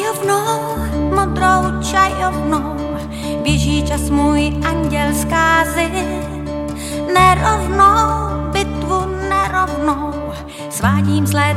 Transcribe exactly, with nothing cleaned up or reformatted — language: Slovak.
čajovnou, modrou čajovnou, běží čas můj anděl zkázy. Nerovnou, bitvu nerovnou, svádím zlé